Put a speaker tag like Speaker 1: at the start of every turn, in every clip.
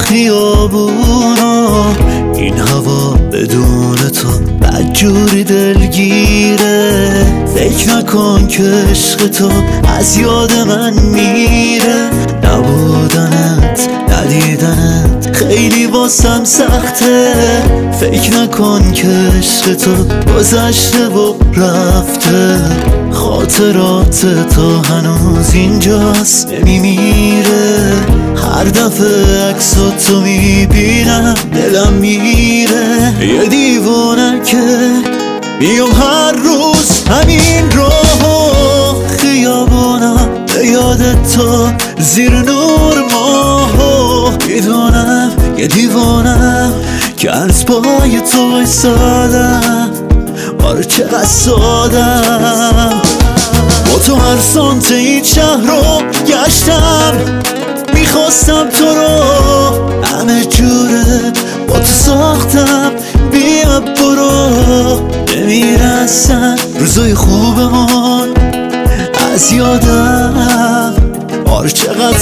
Speaker 1: خیابونا، این هوا بدون تو بدجوری دلگیره. فکر نکن که عشق تو از یاد من میره. نبودنت ندیدنت خیلی واسم سخته. فکر نکن که عشق تو گذشته و رفته. خاطرات تو هنوز اینجاست نمیمیره. هر دفعه عکسات تو میبینم دلم میره. یه دیوونه که میام هر روز همین راه خیابونم به یاد تو زیر نور ماه. میدونم یه دیوانم که از پای تو ایستادم. آره چقدر سادم. با تو هر سانت این شهر رو گشتم. میخواستم تو رو همه جوره با تو ساختم. بیا برو نمیرسن روزای خوبمون از یادم. آره چقدر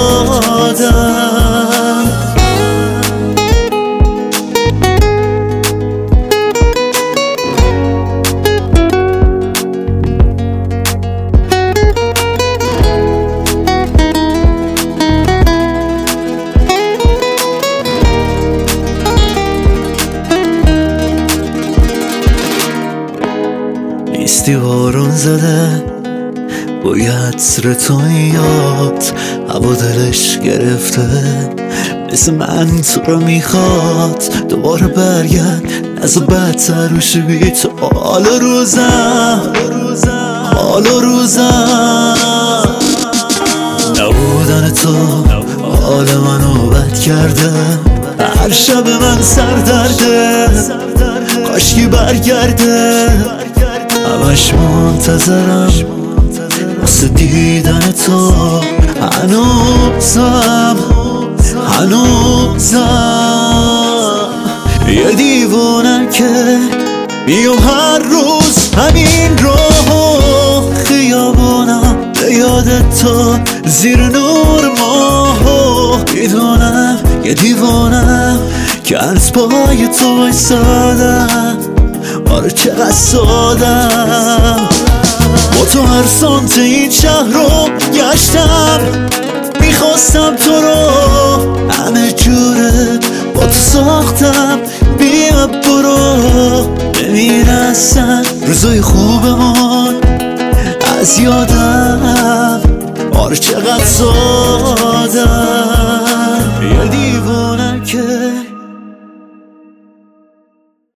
Speaker 1: سادم. نیستی بارون زده بوی عطر تو میاد. هوا دلش گرفته مثل من تو رو میخواد. دوباره برگرد نزا بدتر روشه بی تو. حال و روزم نبودن تو حال منو بد کرده. هر شب من سر درده کاشکی برگرده. همش منتظرم واسه دیدن تو. هنوزم یه دیوونه که میام هر روز همین راه خیابونم به یاد تو زیر نور ماه. میدونم یه دیوانم که از پای تو ایستادم. آره چقدر سادم. با تو هر سانت این شهر رو گشتم. میخواستم تو رو همه جوره با تو ساختم. بیا برو نمیرسن روزای خوبمون از یادم. آره چقدر سادم.